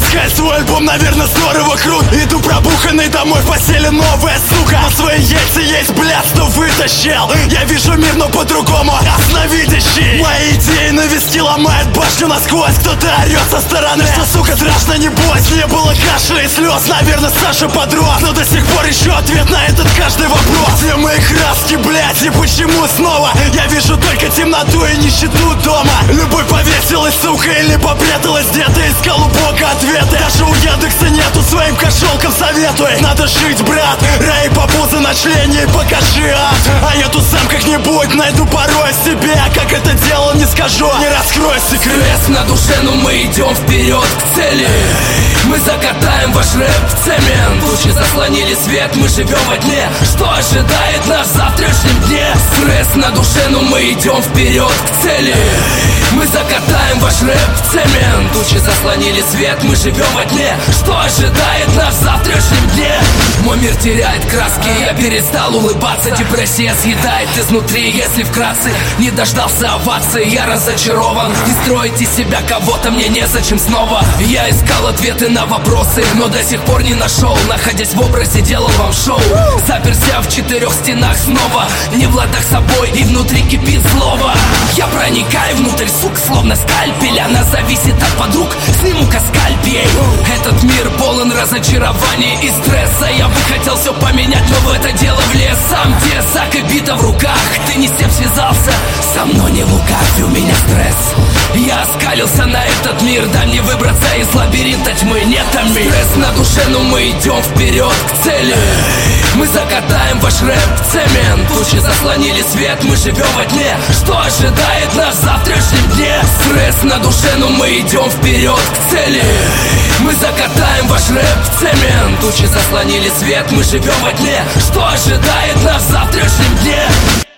выпускает свой альбом, наверное, здорово крут. Иду пробуханный домой, в постели новая сука. Но свои яйца есть, блядь, что вытащил. Я вижу мир, но по-другому, ясновидящий. Мои идеи на виски ломает башню насквозь. Кто-то орет со стороны, что, сука, страшно, не бойся. Не было кашля и слез, наверное, Саша подрос. Но до сих пор ищу ответ на этот каждый вопрос. Все мои краски, блядь, и почему снова я вижу только темноту и нищету дома. Любовь повесилась, сука, или попряталась где-то. Искал у Бога ответы, даже у Яндекса нету. Своим кошелкам советуй, надо жить, брат. Рай по пузо на члене, покажи ад. А я тут сам как-нибудь найду порой себя. Как это делал, не скажу, не раскрою секрет. Стресс на душе, но мы идем вперед к цели. Мы закатаем ваш рэп в цемент. Тучи заслонили свет, мы живем во тьме. Что ожидает нас в завтрашнем дне? Стресс на душе, но мы идем вперед к цели. Мы закатаем ваш рэп в цемент. Тучи заслонили свет, мы живем во тьме. Что ожидает нас в завтрашнем дне? Мой мир теряет краски, я перестал улыбаться. Депрессия съедает изнутри, если вкратце. Не дождался овации, я разочарован. И строить из себя кого-то мне незачем снова. Я искал ответы на вопросы, но до сих пор не нашел. Находясь в образе, делал вам шоу. Заперся в 4 стенах снова. Не в ладах собой, и внутри кипит злоба. Я проникаю внутрь, сук, словно скальпель. Она зависит от подруг, сниму-ка скальпель. Этот мир полон разочарований и стресса. Я бы хотел все поменять, но в это дело влез сам. Тесак и бита в руках, ты не с тем связался. Со мной не лукавь, у меня стресс. Я оскалился на этот мир, дай мне выбраться из лабиринта тьмы, нет аминь. Стресс на душе, но мы идем вперед к цели. Мы закатаем ваш рэп в цемент. Тучи заслонили свет, мы живем во тьме. Что ожидает нас в завтрашнем дне? Стресс на душе, но мы идем вперед к цели. Мы закатаем ваш рэп в цемент. Тучи заслонили свет, мы живем во тьме. Что ожидает нас в завтрашнем дне?